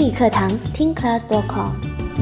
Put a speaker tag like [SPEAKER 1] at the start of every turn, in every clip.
[SPEAKER 1] 英语课堂听 class.com。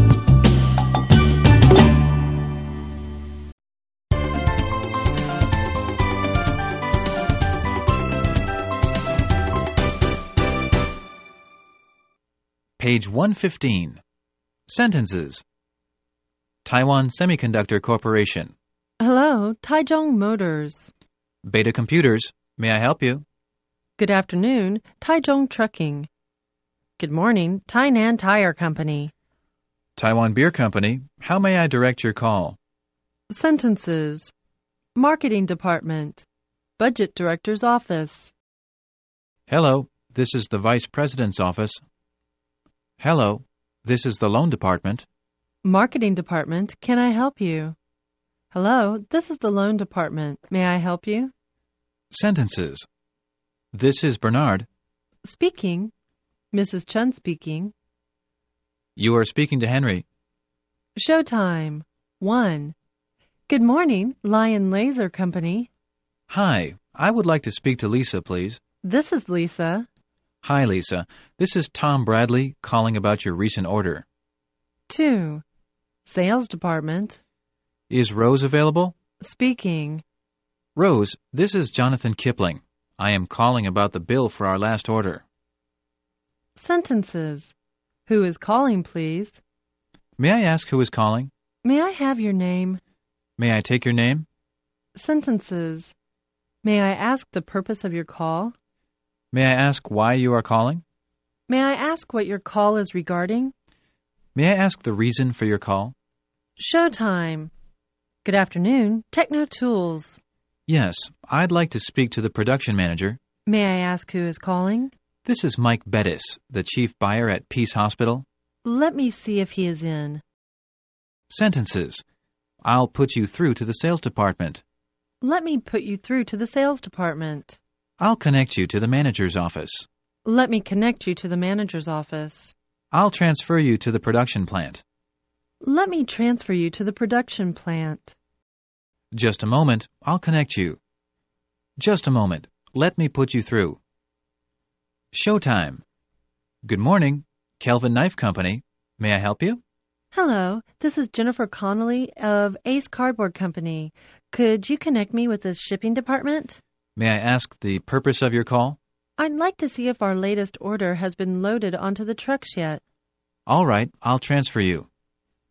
[SPEAKER 2] Page 115. Sentences. Taiwan Semiconductor Corporation.
[SPEAKER 3] Hello, Taichung Motors.
[SPEAKER 2] Beta Computers. May I help you?
[SPEAKER 3] Good afternoon, Taichung Trucking. Good morning, Tainan Tire Company.
[SPEAKER 2] Taiwan Beer Company. How may I direct your call?
[SPEAKER 3] Sentences. Marketing Department. Budget Director's Office.
[SPEAKER 2] Hello, this is the Vice President's office. Hello, this is the Loan Department.
[SPEAKER 3] Marketing Department, can I help you? Hello, this is the Loan Department. May I help you?
[SPEAKER 2] Sentences. This is Bernard.
[SPEAKER 3] Speaking. Mrs. Chun speaking.
[SPEAKER 2] You are speaking to Henry.
[SPEAKER 3] Showtime. 1. Good morning, Lion Laser Company.
[SPEAKER 2] Hi, I would like to speak to Lisa, please.
[SPEAKER 3] This is Lisa.
[SPEAKER 2] Hi, Lisa. This is Tom Bradley calling about your recent order.
[SPEAKER 3] 2. Sales Department.
[SPEAKER 2] Is Rose available?
[SPEAKER 3] Speaking.
[SPEAKER 2] Rose, this is Jonathan Kipling. I am calling about the bill for our last order.
[SPEAKER 3] Sentences. Who is calling, please?
[SPEAKER 2] May I ask who is calling?
[SPEAKER 3] May I have your name?
[SPEAKER 2] May I take your name?
[SPEAKER 3] Sentences. May I ask the purpose of your call?
[SPEAKER 2] May I ask why you are calling?
[SPEAKER 3] May I ask what your call is regarding?
[SPEAKER 2] May I ask the reason for your call?
[SPEAKER 3] Showtime. Good afternoon, Techno Tools.
[SPEAKER 2] Yes, I'd like to speak to the production manager.
[SPEAKER 3] May I ask who is calling?
[SPEAKER 2] This is Mike Bettis, the chief buyer at Peace Hospital.
[SPEAKER 3] Let me see if he is in.
[SPEAKER 2] Sentences. I'll put you through to the sales department.
[SPEAKER 3] Let me put you through to the sales department.
[SPEAKER 2] I'll connect you to the manager's office.
[SPEAKER 3] Let me connect you to the manager's office.
[SPEAKER 2] I'll transfer you to the production plant.
[SPEAKER 3] Let me transfer you to the production plant.
[SPEAKER 2] Just a moment, I'll connect you. Just a moment, let me put you through. Showtime. Good morning, Kelvin Knife Company. May I help you?
[SPEAKER 3] Hello, this is Jennifer Connolly of Ace Cardboard Company. Could you connect me with the shipping department?
[SPEAKER 2] May I ask the purpose of your call?
[SPEAKER 3] I'd like to see if our latest order has been loaded onto the trucks yet.
[SPEAKER 2] All right, I'll transfer you.